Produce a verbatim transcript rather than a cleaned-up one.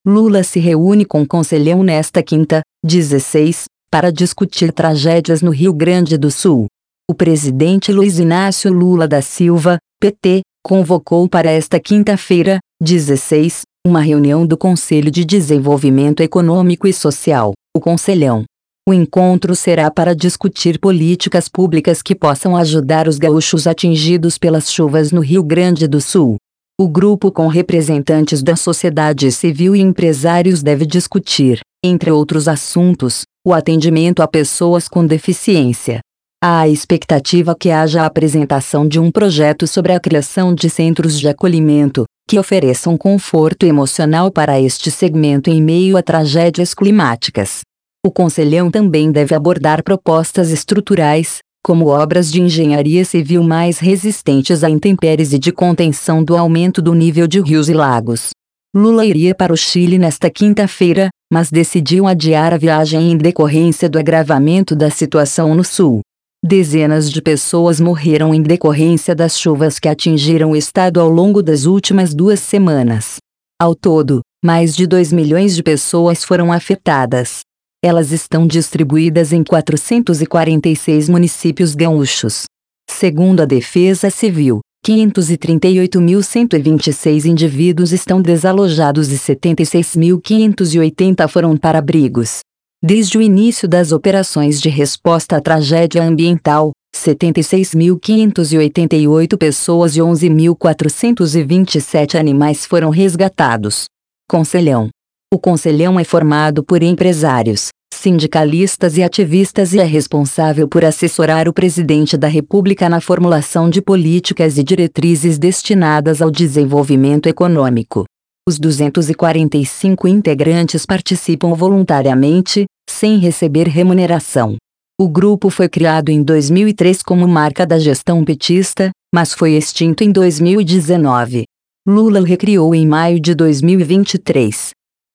Lula se reúne com o Conselhão nesta quinta, dezesseis, para discutir tragédias no Rio Grande do Sul. O presidente Luiz Inácio Lula da Silva, P T, convocou para esta quinta-feira, dezesseis, uma reunião do Conselho de Desenvolvimento Econômico e Social, o Conselhão. O encontro será para discutir políticas públicas que possam ajudar os gaúchos atingidos pelas chuvas no Rio Grande do Sul. O grupo com representantes da sociedade civil e empresários deve discutir, entre outros assuntos, o atendimento a pessoas com deficiência. Há a expectativa que haja a apresentação de um projeto sobre a criação de centros de acolhimento, que ofereçam conforto emocional para este segmento em meio a tragédias climáticas. O Conselhão também deve abordar propostas estruturais, como obras de engenharia civil mais resistentes a intempéries e de contenção do aumento do nível de rios e lagos. Lula iria para o Chile nesta quinta-feira, mas decidiu adiar a viagem em decorrência do agravamento da situação no Sul. Dezenas de pessoas morreram em decorrência das chuvas que atingiram o estado ao longo das últimas duas semanas. Ao todo, mais de dois milhões de pessoas foram afetadas. Elas estão distribuídas em quatrocentos e quarenta e seis municípios gaúchos. Segundo a Defesa Civil, quinhentos e trinta e oito mil cento e vinte e seis indivíduos estão desalojados e setenta e seis mil quinhentos e oitenta foram para abrigos. Desde o início das operações de resposta à tragédia ambiental, setenta e seis mil quinhentos e oitenta e oito pessoas e onze mil quatrocentos e vinte e sete animais foram resgatados. Conselhão. O Conselhão é formado por empresários, sindicalistas e ativistas e é responsável por assessorar o presidente da República na formulação de políticas e diretrizes destinadas ao desenvolvimento econômico. Os duzentos e quarenta e cinco integrantes participam voluntariamente, sem receber remuneração. O grupo foi criado em dois mil e três como marca da gestão petista, mas foi extinto em dois mil e dezenove. Lula o recriou em maio de dois mil e vinte e três.